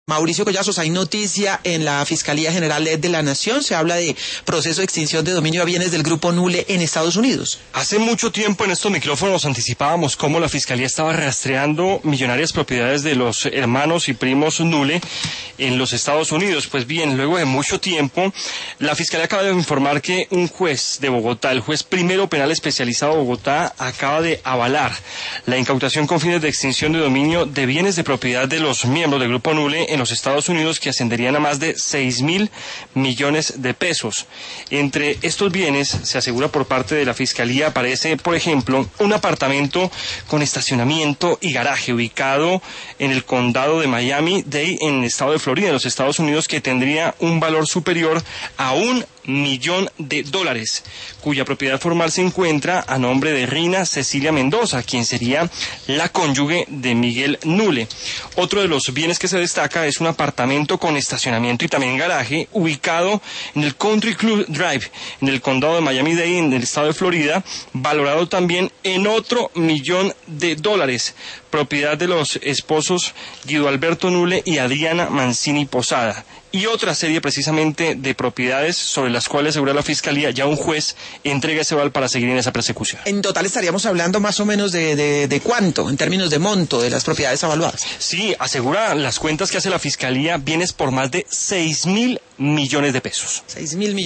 Mauricio Collazos, hay noticia en la Fiscalía General de la Nación, se habla de proceso de extinción de dominio a bienes del Grupo Nule en Estados Unidos. Hace mucho tiempo en estos micrófonos anticipábamos cómo la Fiscalía estaba rastreando millonarias propiedades de los hermanos y primos Nule en los Estados Unidos. Pues bien, luego de mucho tiempo, la Fiscalía acaba de informar que un juez de Bogotá, el juez primero penal especializado de Bogotá, acaba de avalar la incautación con fines de extinción de dominio de bienes de propiedad de los miembros del Grupo Nule en los Estados Unidos que ascenderían a más de 6.000 millones de pesos. Entre estos bienes, se asegura por parte de la Fiscalía, aparece, por ejemplo, un apartamento con estacionamiento y garaje ubicado en el condado de Miami-Dade, en el estado de Florida, en los Estados Unidos, que tendría un valor superior a $1 millón, cuya propiedad formal se encuentra a nombre de Rina Cecilia Mendoza, quien sería la cónyuge de Miguel Nule. Otro de los bienes que se destaca es un apartamento con estacionamiento y también garaje ubicado en el Country Club Drive, en el condado de Miami-Dade, en el estado de Florida, valorado también en otro $1 millón, propiedad de los esposos Guido Alberto Nule y Adriana Mancini Posada. Y otra serie precisamente de propiedades sobre las cuales asegura la Fiscalía ya un juez entrega ese aval para seguir en esa persecución. En total estaríamos hablando más o menos de cuánto, en términos de monto de las propiedades avaluadas. Sí, asegura las cuentas que hace la Fiscalía bienes por más de 6.000 millones de pesos. 6.000 millones.